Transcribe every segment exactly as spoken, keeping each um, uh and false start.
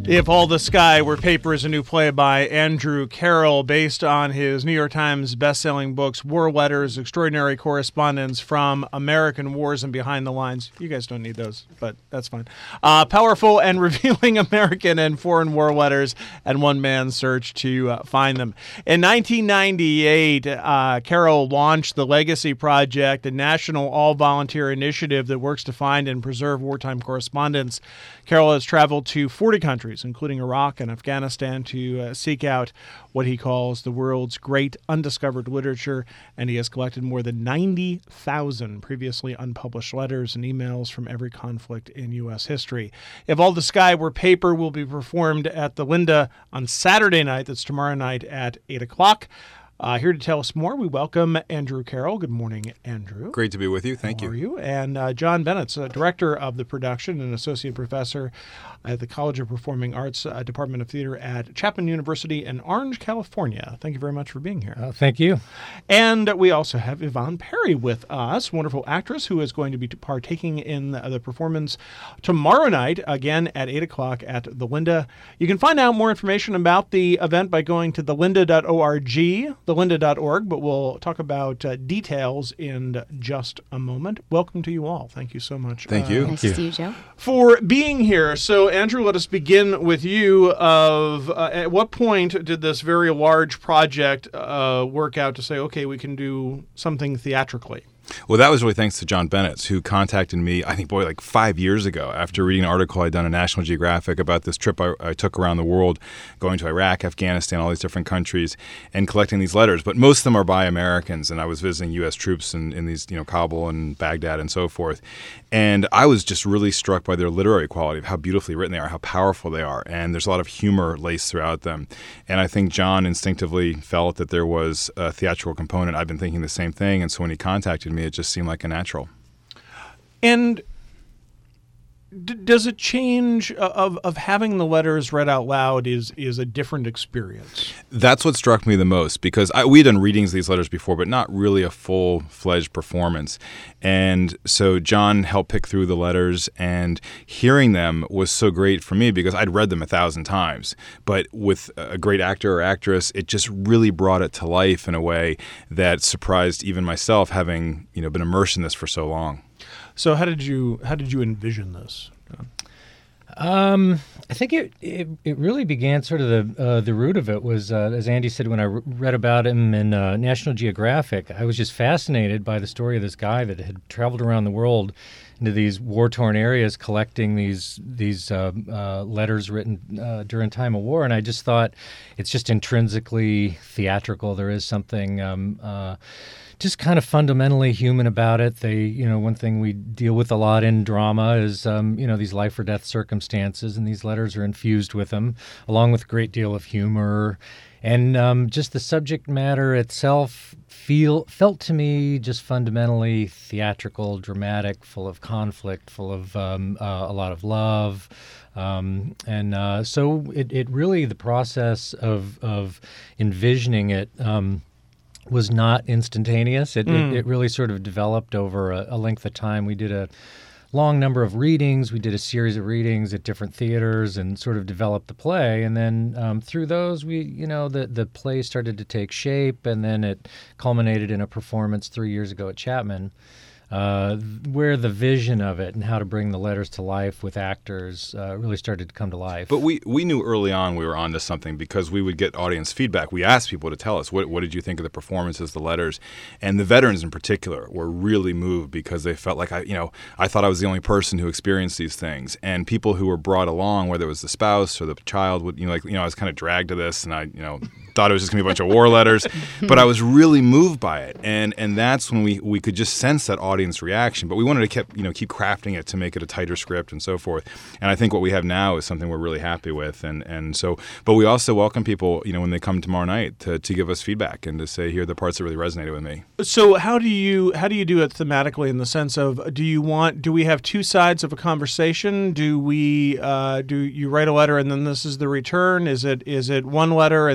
If All the Sky Were Paper is a new play by Andrew Carroll based on his New York Times best-selling books, War Letters, Extraordinary Correspondence from American Wars and Behind the Lines. You guys don't need those, but that's fine. Uh, powerful and revealing American and foreign war letters and one man's search to uh, find them. In nineteen ninety-eight, uh, Carroll launched the Legacy Project, a national all-volunteer initiative that works to find and preserve wartime correspondence. Carroll has traveled to forty countries, including Iraq and Afghanistan, to uh, seek out what he calls the world's great undiscovered literature, and he has collected more than ninety thousand previously unpublished letters and emails from every conflict in U S history. If All the Sky Were Paper will be performed at the Linda on Saturday night. That's tomorrow night at eight o'clock. Uh, here to tell us more, we welcome Andrew Carroll. Good morning, Andrew. Great to be with you. Thank How you. are you? And uh, John Bennett, uh, director of the production and associate professor at the College of Performing Arts uh, Department of Theater at Chapman University in Orange, California. Thank you very much for being here. Uh, thank you. And we also have Yvonne Perry with us, wonderful actress who is going to be partaking in the, the performance tomorrow night, again at eight o'clock at the Linda. You can find out more information about the event by going to the lynda dot org. the lynda dot org, but we'll talk about uh, details in just a moment. Welcome to you all. Thank you so much. Thank you. Uh, Nice to see you, Joe. for being here. So, Andrew, let us begin with you. Of uh, at what point did this very large project uh, work out to say, okay, we can do something theatrically? Well, that was really thanks to John Bennett, who contacted me, I think, boy, like five years ago after reading an article I'd done in National Geographic about this trip I, I took around the world, going to Iraq, Afghanistan, all these different countries, and collecting these letters. But most of them are by Americans, and I was visiting U S troops in, in these, you know, Kabul and Baghdad and so forth. And I was just really struck by their literary quality, of how beautifully written they are, how powerful they are. And there's a lot of humor laced throughout them. And I think John instinctively felt that there was a theatrical component. I've been thinking the same thing. And so when he contacted me, it just seemed like a natural. And d- does it change uh, of of having the letters read out loud is is a different experience? That's what struck me the most, because I, we had done readings of these letters before, but not really a full-fledged performance. And so John helped pick through the letters, and hearing them was so great for me because I'd read them a thousand times. But with a great actor or actress, it just really brought it to life in a way that surprised even myself, having, you know, been immersed in this for so long. So how did you how did you envision this? Um, I think it, it it really began sort of the uh, the root of it was, uh, as Andy said, when I re- read about him in uh, National Geographic, I was just fascinated by the story of this guy that had traveled around the world into these war-torn areas collecting these these uh, uh, letters written uh, during time of war. And I just thought it's just intrinsically theatrical. There is something um, uh, just kind of fundamentally human about it. They, you know, one thing we deal with a lot in drama is, um, you know, these life or death circumstances, and these letters are infused with them, along with a great deal of humor. And um, just the subject matter itself feel felt to me just fundamentally theatrical, dramatic, full of conflict, full of um, uh, a lot of love. Um, and uh, so it, it really, the process of, of envisioning it um, was not instantaneous. It, mm. it, it really sort of developed over a, a length of time. We did a long number of readings. We did a series of readings at different theaters and sort of developed the play. And then um, through those, we, you know, the, the play started to take shape, and then it culminated in a performance three years ago at Chapman, uh, where the vision of it and how to bring the letters to life with actors uh, really started to come to life. But we, we knew early on we were onto something because we would get audience feedback. We asked people to tell us, what, what did you think of the performances, the letters? And the veterans in particular were really moved because they felt like, I, you know, I thought I was the only person who experienced these things. And people who were brought along, whether it was the spouse or the child, would, you know, like, you know, I was kind of dragged to this, and I, you know, thought it was just going to be a bunch of war letters. But I was really moved by it. And and that's when we, we could just sense that audience reaction. But we wanted to keep, you know, keep crafting it to make it a tighter script and so forth. And I think what we have now is something we're really happy with. And and so, but we also welcome people, you know, when they come tomorrow night to, to give us feedback and to say, here are the parts that really resonated with me. So how do you how do you do it thematically, in the sense of, do you want do we have two sides of a conversation? Do we uh, do you write a letter and then this is the return? Is it is it one letter and then you move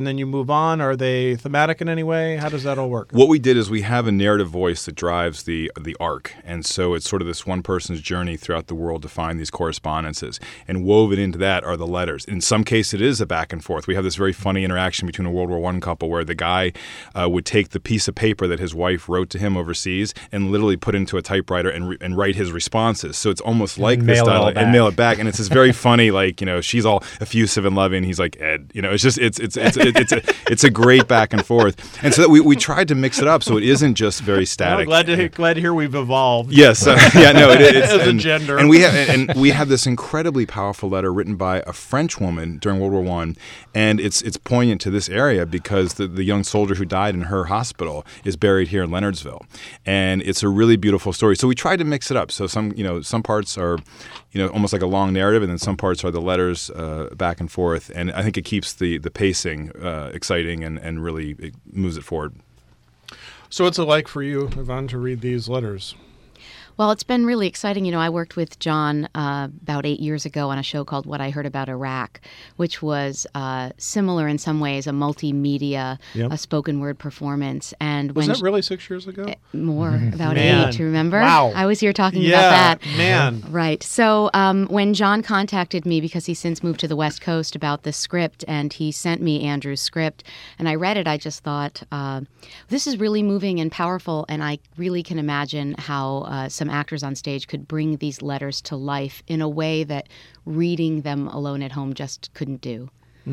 on? Are they thematic in any way? How does that all work? What we did is we have a narrative voice that drives the the arc, and so it's sort of this one person's journey throughout the world to find these correspondences. And woven into that are the letters. In some case, it is a back and forth. We have this very funny interaction between a World War One couple where the guy uh, would take the piece of paper that his wife wrote to him overseas and literally put into a typewriter and re- and write his responses. So it's almost like and this mail it style all back. and mail it back. And it's this very funny, like, you know, she's all effusive and loving. He's like, Ed, you know, it's just it's it's it's it's, it's a it's a great back and forth. And so we we tried to mix it up so it isn't just very static. I'm glad to glad to hear we've evolved. Yes, uh, yeah, no, it, it's As a and, gender. and we have and we have this incredibly powerful letter written by a French woman during World War One, and it's it's poignant to this area because the the young soldier who died in her hospital is buried here in Leonardsville, and it's a really beautiful story. So we tried to mix it up. So some you know some parts are, you know, almost like a long narrative, and then some parts are the letters uh, back and forth, and I think it keeps the the pacing uh, exciting and and really it moves it forward. So what's it like for you, Yvonne, to read these letters? Well, it's been really exciting. You know, I worked with John uh, about eight years ago on a show called What I Heard About Iraq, which was uh, similar in some ways, a multimedia, Yep. a spoken word performance. And Was when that really six years ago? more about Man. eight, remember? Wow. I was here talking Yeah, about that. man. Right. So um, when John contacted me, because he's since moved to the West Coast, about the script, and he sent me Andrew's script, and I read it, I just thought, uh, this is really moving and powerful, and I really can imagine how uh, some actors on stage could bring these letters to life in a way that reading them alone at home just couldn't do.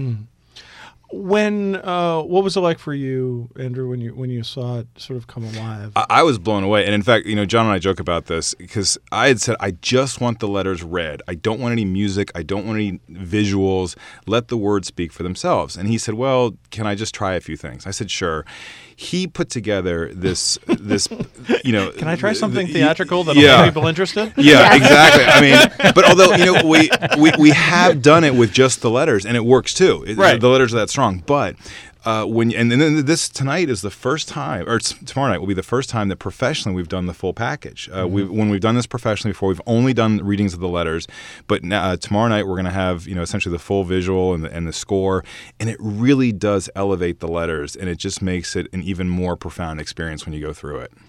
When uh, what was it like for you, Andrew, when you when you saw it sort of come alive? I, I was blown away. And in fact, you know, John and I joke about this because I had said, I just want the letters read. I don't want any music. I don't want any visuals. Let the words speak for themselves. And he said, well, can I just try a few things? I said, sure. He put together this, this, you know. Can I try the- something the- theatrical that'll yeah. make people interested? Yeah, exactly. I mean, but although, you know, we, we, we have done it with just the letters, and it works too. It- Right. The letters are that strong. But uh, when and then this tonight is the first time, or t- tomorrow night will be the first time that professionally we've done the full package. Uh, Mm-hmm. we when we've done this professionally before, we've only done readings of the letters. But now, uh, tomorrow night we're going to have, you know, essentially the full visual and the, and the score, and it really does elevate the letters, and it just makes it an even more profound experience when you go through it.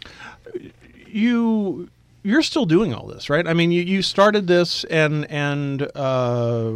You you're still doing all this, right? I mean, you, you started this, and and uh,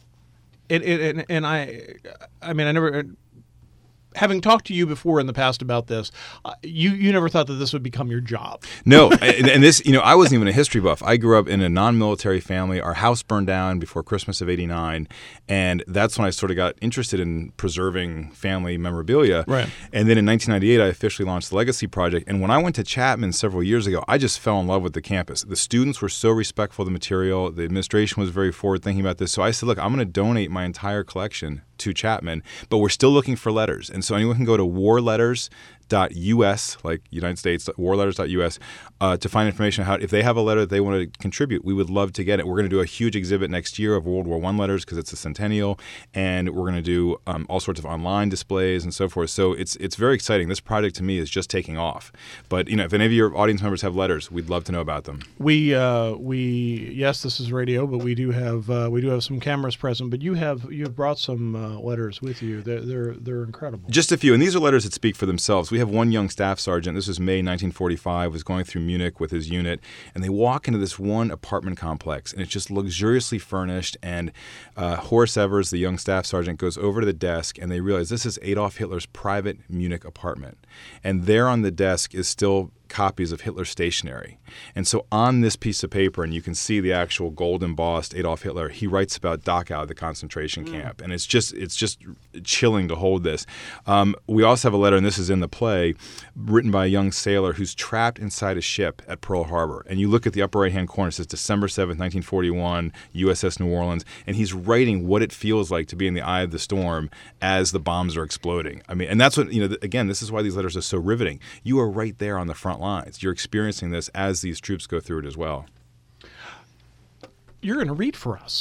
it, it and, and I, I mean, I never. Having talked to you before in the past about this, uh, you you never thought that this would become your job. No, and, and this, you know, I wasn't even a history buff. I grew up in a non-military family. Our house burned down before Christmas of eighty-nine, and that's when I sort of got interested in preserving family memorabilia. Right. And then in nineteen ninety-eight, I officially launched the Legacy Project. And when I went to Chapman several years ago, I just fell in love with the campus. The students were so respectful of the material. The administration was very forward-thinking about this. So I said, look, I'm going to donate my entire collection to Chapman, but we're still looking for letters. And so anyone can go to war letters dot U S, like United States, war letters dot U S, uh, to find information on how, if they have a letter that they want to contribute, we would love to get it. We're going to do a huge exhibit next year of World War One letters because it's a centennial, and we're going to do um, all sorts of online displays and so forth. So it's it's very exciting. This project to me is just taking off. But you know, if any of your audience members have letters, we'd love to know about them. We uh, we yes, this is radio, but we do have uh, we do have some cameras present. But you have you have brought some uh, letters with you. They're they're they're incredible. Just a few, and these are letters that speak for themselves. We have one young staff sergeant. This was May nineteen forty-five. Was going through Munich with his unit, and they walk into this one apartment complex, and it's just luxuriously furnished. And uh, Horace Evers, the young staff sergeant, goes over to the desk, and they realize this is Adolf Hitler's private Munich apartment, and there on the desk is still copies of Hitler stationery. And so on this piece of paper, and you can see the actual gold embossed Adolf Hitler, he writes about Dachau, the concentration camp. And it's just it's just chilling to hold this. Um, we also have a letter, and this is in the play, written by a young sailor who's trapped inside a ship at Pearl Harbor. And you look at the upper right-hand corner, it says December seventh, nineteen forty-one, U S S New Orleans, and he's writing what it feels like to be in the eye of the storm as the bombs are exploding. I mean, and that's what, you know, again, this is why these letters are so riveting. You are right there on the front lines. You're experiencing this as these troops go through it as well. You're going to read for us.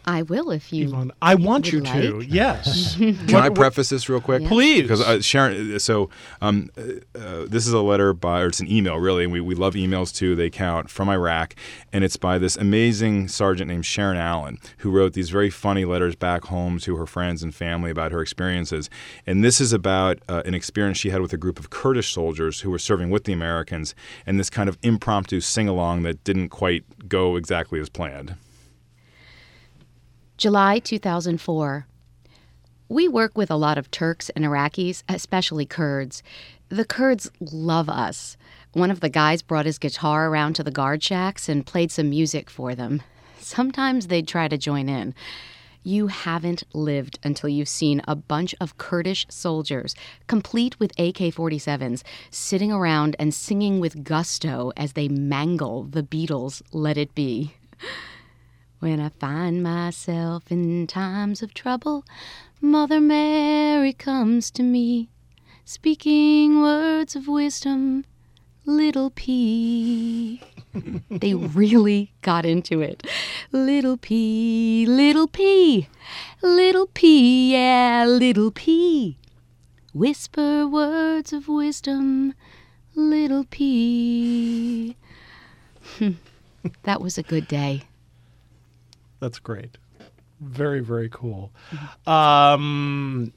I will if you. Yvonne, I want would you to. like. Yes. Can I preface this real quick? Yeah. Please. Because uh, Sharon, so um, uh, uh, this is a letter by, or it's an email really, and we, we love emails too. They count, from Iraq, and it's by this amazing sergeant named Sharon Allen, who wrote these very funny letters back home to her friends and family about her experiences. And this is about uh, an experience she had with a group of Kurdish soldiers who were serving with the Americans, and this kind of impromptu sing-along that didn't quite go exactly as planned. July two thousand four. We work with a lot of Turks and Iraqis, especially Kurds. The Kurds love us. One of the guys brought his guitar around to the guard shacks and played some music for them. Sometimes they'd try to join in. You haven't lived until you've seen a bunch of Kurdish soldiers, complete with A K forty-sevens, sitting around and singing with gusto as they mangle the Beatles' Let It Be. When I find myself in times of trouble, Mother Mary comes to me, speaking words of wisdom, little P. They really got into it. Little P, little P, little P, yeah, little P. Whisper words of wisdom, little P. That was a good day. That's great. Very, very cool. Um,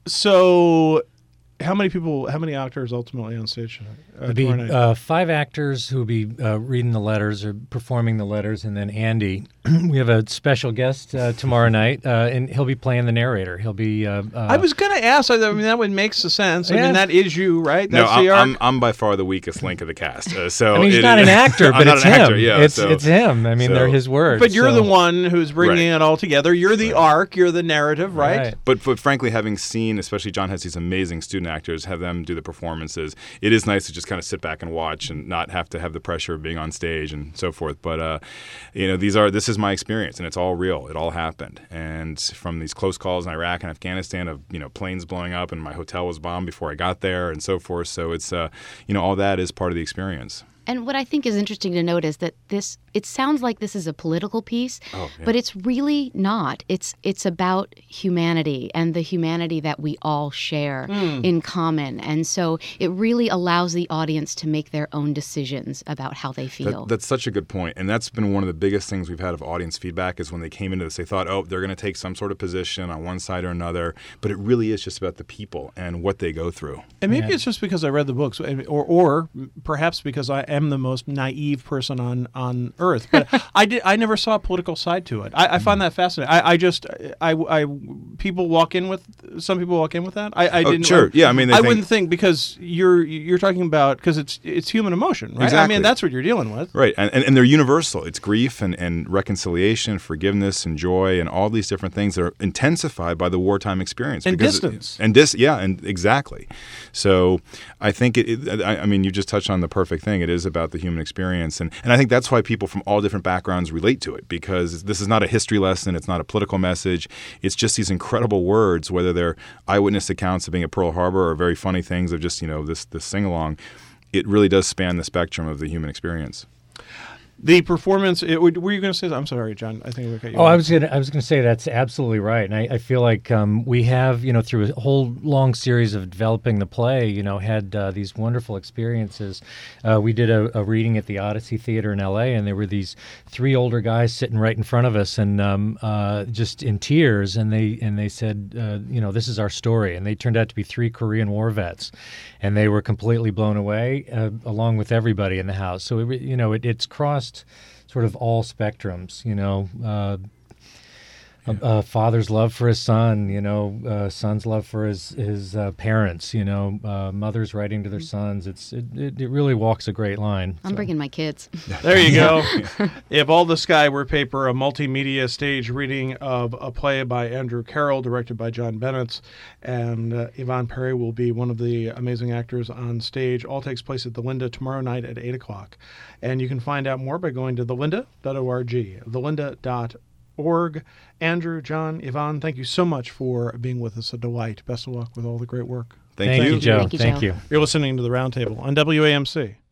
so, how many people, how many actors ultimately on stage tonight? Uh, There'll be tomorrow night? uh, five actors who will be uh, reading the letters or performing the letters, and then Andy. We have a special guest uh, tomorrow night, uh, and he'll be playing the narrator. He'll be. Uh, uh, I was going to ask. I mean, that would make sense. I Yeah. mean, that is you, right? No, That's I'm, the arc. I'm I'm by far the weakest link of the cast. Uh, so I mean, he's it- not an actor, I'm but not it's an him. actor, yeah, it's so- it's him. I mean, so- they're his words. But you're so- the one who's bringing Right. it all together. You're the arc. You're the narrative, right? Right. But but frankly, having seen, especially John has these amazing student actors, have them do the performances, it is nice to just kind of sit back and watch and not have to have the pressure of being on stage and so forth. But uh, you know, these are this is my experience, and it's all real. It all happened, and from these close calls in Iraq and Afghanistan of you know planes blowing up and my hotel was bombed before I got there and so forth. So it's uh, you know all that is part of the experience. And what I think is interesting to note is that this, it sounds like this is a political piece, Oh, yeah. but it's really not. It's it's about humanity and the humanity that we all share in common. And so it really allows the audience to make their own decisions about how they feel. That, that's such a good point, and that's been one of the biggest things we've had of audience feedback is when they came into this, they thought, oh, they're going to take some sort of position on one side or another, but it really is just about the people and what they go through. And maybe Yeah. it's just because I read the books, or or perhaps because I am the most naive person on, on earth. But I did I never saw a political side to it. I, I find that fascinating. I, I just I, I people walk in with some people walk in with that. I, I Oh, didn't. sure. Yeah, I mean, they I think- wouldn't think because you're you're talking about because it's it's human emotion, right? I Exactly. mean, that's what you're dealing with. Right, and, and, and they're universal. It's grief and, and reconciliation, forgiveness and joy, and all these different things that are intensified by the wartime experience. And because it- distance. and dis, yeah, and exactly. So I think it, it I, I mean, you just touched on the perfect thing. It is about the human experience, and, and I think that's why people from all different backgrounds relate to it, because this is not a history lesson. It's not a political message. It's just these incredible words, whether they're eyewitness accounts of being at Pearl Harbor or very funny things of just, you know, this, this sing-along. It really does span the spectrum of the human experience. The performance. It, were you going to say? I'm sorry, John. I think we cut you. Oh, off. I was gonna. I was gonna say that's absolutely right, and I, I feel like um, we have, you know, through a whole long series of developing the play, you know, had uh, these wonderful experiences. Uh, we did a, a reading at the Odyssey Theater in L A, and there were these three older guys sitting right in front of us, and um, uh, just in tears, and they and they said, uh, you know, this is our story, and they turned out to be three Korean War vets, and they were completely blown away, uh, along with everybody in the house. So it, re- you know, it, it's crossed sort of all spectrums, you know, uh, a, a father's love for his son, you know, uh, son's love for his his uh, parents, you know, uh, mothers writing to their sons. It's it, it, it really walks a great line. I'm so. bringing my kids. There you go. If All the Sky Were Paper, a multimedia stage reading of a play by Andrew Carroll, directed by John Bennett, and uh, Yvonne Perry will be one of the amazing actors on stage. All takes place at the Linda tomorrow night at eight o'clock. And you can find out more by going to the linda dot org, the linda dot org. Andrew, John, Yvonne, thank you so much for being with us. A delight. Best of luck with all the great work. Thank, Thank you. you, Joe. Thank you, Thank Joe. you. You're listening to The Roundtable on W A M C.